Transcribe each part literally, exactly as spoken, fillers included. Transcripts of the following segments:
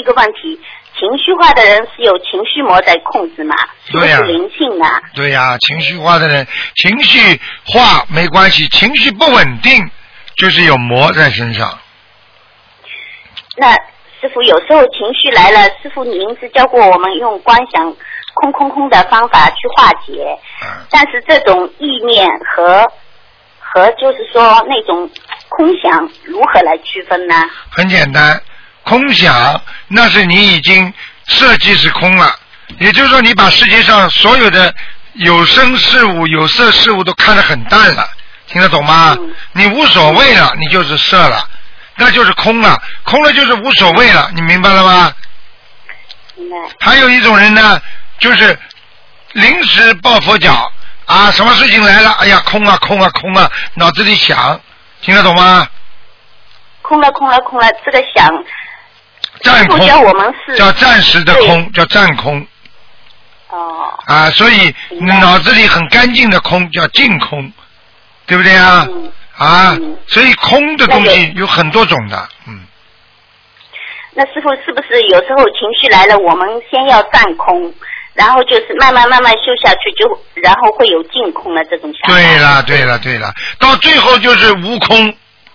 一个问题，情绪化的人是有情绪魔在控制嘛？是不是灵性呢？ 对呀、啊，情绪化的人，情绪化没关系，情绪不稳定就是有魔在身上。 那师父有时候情绪来了，师父您是教过我们用观想空空空的方法去化解， 嗯、 但是这种意念和和就是说那种空想如何来区分呢？ 很简单，空想那是你已经设计是空了，也就是说你把世界上所有的有声事物有色事物都看得很淡了，听得懂吗？嗯、你无所谓了，你就是色了，那就是空了，空了就是无所谓了，你明白了吗？ 明白。 还有一种人呢，就是临时抱佛脚啊，什么事情来了，哎呀空啊空啊空啊，脑子里想，听得懂吗？ 空了空了空了，这个想暂空叫我们是叫暂时的空，叫暂空。 哦。 啊，所以脑子里很干净的空叫净空，对不对啊？ 嗯、 啊、 嗯， 所以空的东西有很多种的，嗯。 那师父是不是有时候情绪来了，我们先要暂空，然后就是慢慢慢慢修下去，就然后会有净空的这种想法？ 对了对了对了，到最后就是无空。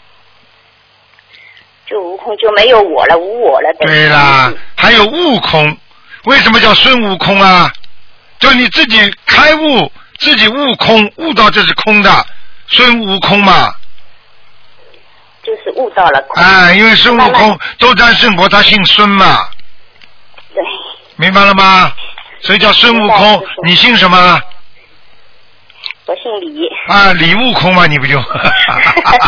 就无空，就没有我了，无我了。 对啦，还有悟空，为什么叫孙悟空啊？就你自己开悟，自己悟空，悟到这是空的，孙悟空嘛。 就是悟到了空。 啊，因为孙悟空斗战胜佛，他姓孙嘛。 对。 明白了吗？所以叫孙悟空。你姓什么？ 我姓李。 啊，李悟空嘛，你不就？